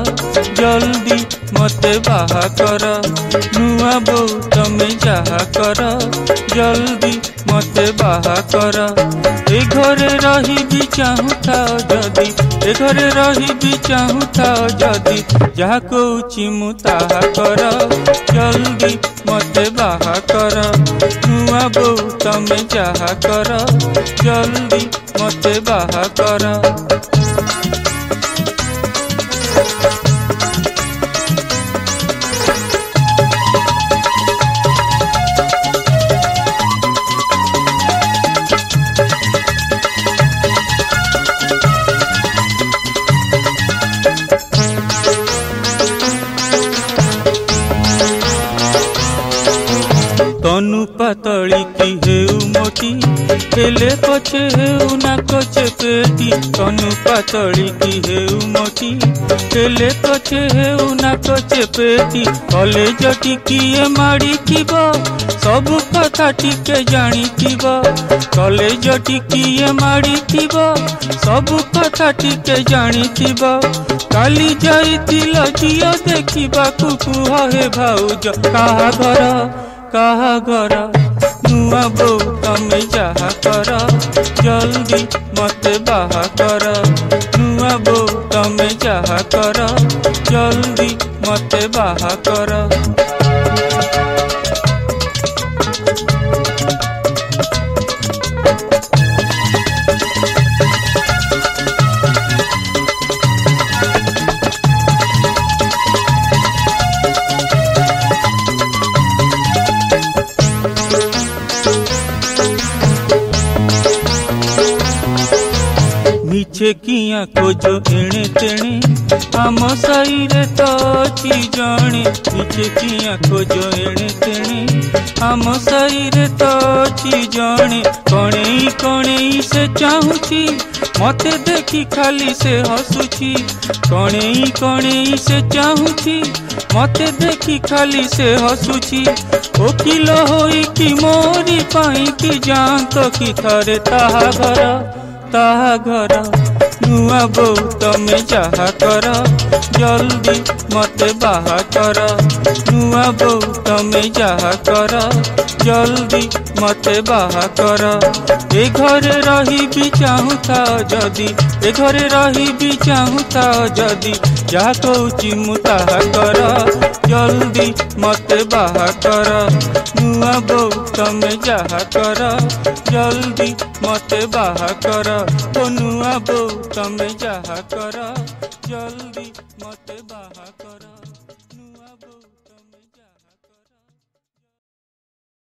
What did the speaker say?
जल्दी मते बाहा कर नुआ बो तमे जहा कर जल्दी मते बाहा कर ए घरे रही भी चाहूता जदी ए घरे रही भी चाहूता जदी जहा कहूची मु ताहा कर जल्दी मते बाहा कर नुआ बो तमे जहा कर जल्दी मते बाहा कर। तनु पातली की हेउ मोटी हेले पछे हेउ ना कचे पेटी तनु पातली की हेउ मोटी हेले पछे हेउ ना कचे पेटी कॉलेज टिकिए माड़ी थीब सब कथा टिके जानी थीब कॉलेज टिकिए माड़ी थीब सब कथा टिके जानी थीब काली जाइतिल झियो देखिबा कुह हे भाउज काहा घर नुआ बो तमे जहा कर जल्दी मते बाहा कर नुआ बो तमे जहा कर जल्दी मते बाहा कर। मिछे किया खोजो एणे तेणे आम साई रे तो अच्छी जाने मिछे किया खोजो एणे तेणे आम साई रे तो अच्छी जाने कणेई कणेई से चाहूची मते देखी खाली से हसुची कणेई कणेई से चाहूची मते देखी खाली से हसुची ओकिल होई कि मोरी पाई कि जानत कि थरे ताहा घर नुआ बो तमे जहा कर जल्दी मते बाहा कर नुआ बो तमे जहा कर जल्दी मते बाहा कर ए घरे रही भी चाहूता जदी ए घरे रही भी चाहूता जदी जहा कहूची मु ताहा कर जल्दी मते बाहा कर नुआ बो तमे जहा कर जल्दी मते बाहा कर ओ नुआ बो तमे जहा कर जल्दी मते बाहा कर।